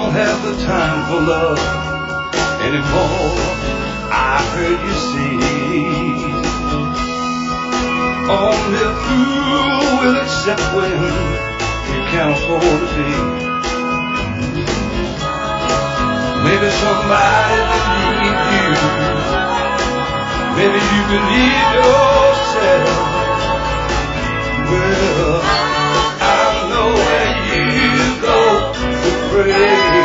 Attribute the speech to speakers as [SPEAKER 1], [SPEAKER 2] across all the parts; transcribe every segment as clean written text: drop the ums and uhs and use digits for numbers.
[SPEAKER 1] don't have the time for love anymore, I heard you say. Only a fool will accept when you can't afford to pay. Maybe somebody believe you, maybe you believe yourself. Well, I know where you go to pray.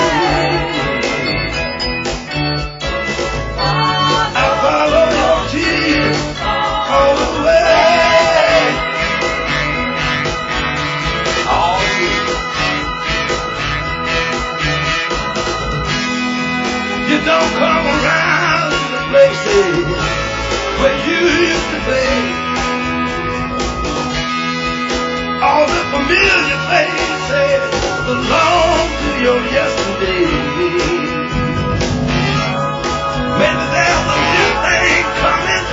[SPEAKER 1] I follow your tears all the way. All the way. You don't come around to the places where you used to be. All the familiar faces belong to your yesterday. Maybe there's a new thing coming.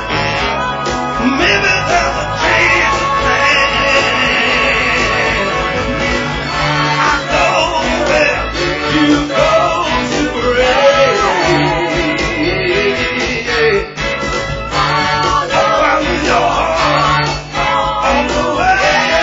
[SPEAKER 1] Maybe there's a change of plan. I know where you go to pray. I found your heart on the way.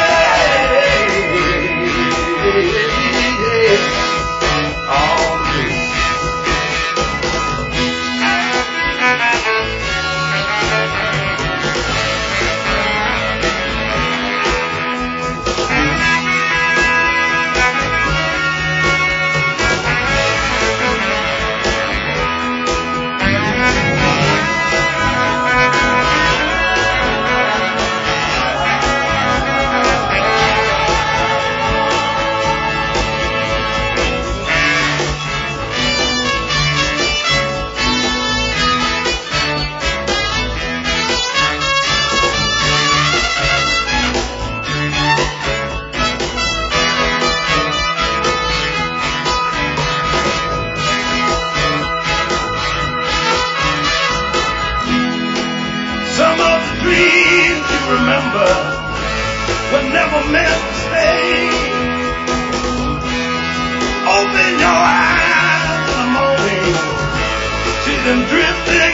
[SPEAKER 1] Some of the dreams you remember were never meant to stay. Open your eyes in the morning, see them drifting